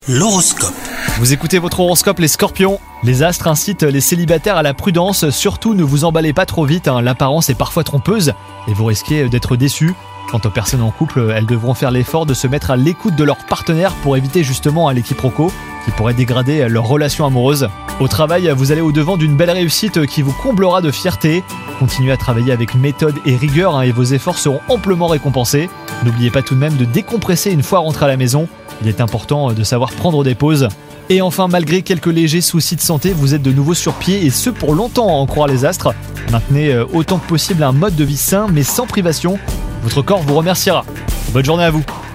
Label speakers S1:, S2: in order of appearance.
S1: L'horoscope.
S2: Vous écoutez votre horoscope les Scorpions. Les astres incitent les célibataires à la prudence, surtout ne vous emballez pas trop vite, l'apparence est parfois trompeuse et vous risquez d'être déçus. Quant aux personnes en couple, elles devront faire l'effort de se mettre à l'écoute de leur partenaire pour éviter justement les quiproquos qui pourraient dégrader leur relation amoureuse. Au travail, vous allez au-devant d'une belle réussite qui vous comblera de fierté. Continuez à travailler avec méthode et rigueur et vos efforts seront amplement récompensés. N'oubliez pas tout de même de décompresser une fois rentré à la maison. Il est important de savoir prendre des pauses. Et enfin, malgré quelques légers soucis de santé, vous êtes de nouveau sur pied et ce pour longtemps à en croire les astres. Maintenez autant que possible un mode de vie sain mais sans privation. Votre corps vous remerciera. Bonne journée à vous.